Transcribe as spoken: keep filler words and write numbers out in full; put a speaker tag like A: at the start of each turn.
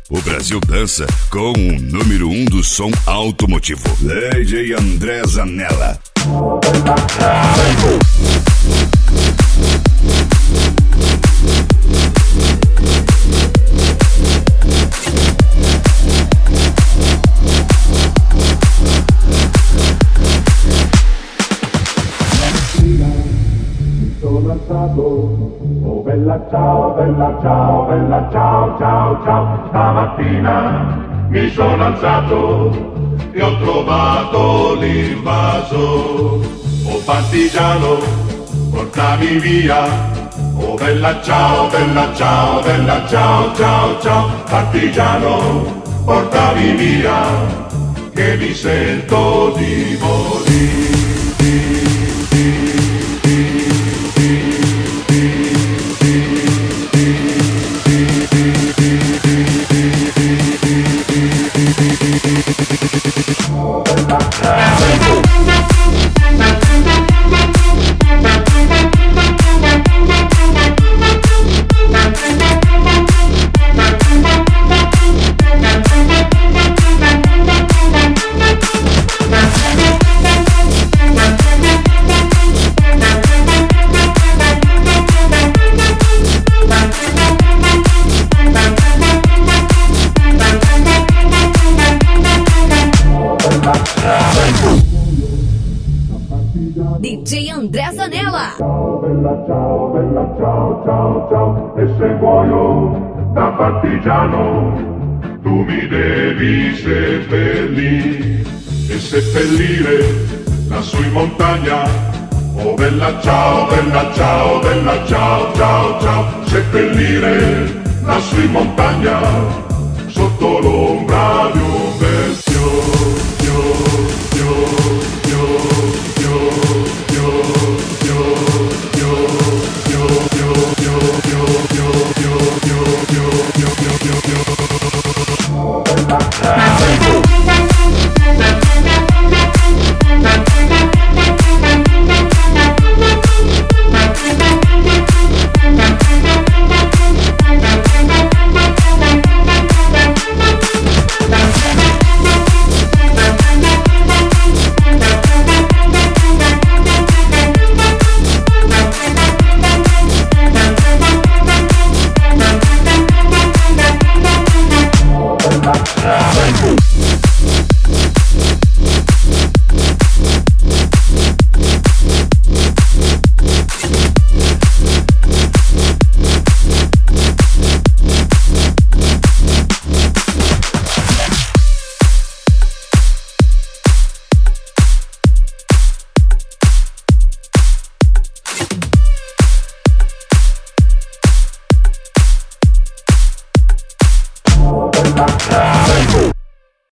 A: O Brasil dança com o número um do som automotivo, D J André Zanella.
B: Oh bella ciao, bella ciao, bella ciao, ciao, ciao. Stamattina mi sono alzato e ho trovato l'invaso. Oh partigiano, portami via. Oh bella ciao, bella ciao, bella ciao, ciao, ciao. Partigiano, portami via, che mi sento di morire.
C: D J André Zanella.
B: Ciao bella ciao, bella ciao, ciao, ciao. E se muoio da partigiano, tu mi devi seppellire e seppellire lassù in montagna. Oh bella ciao, bella ciao, bella ciao, ciao, ciao. Seppellire lassù in montagna, sotto l'ombra di un bel fiore.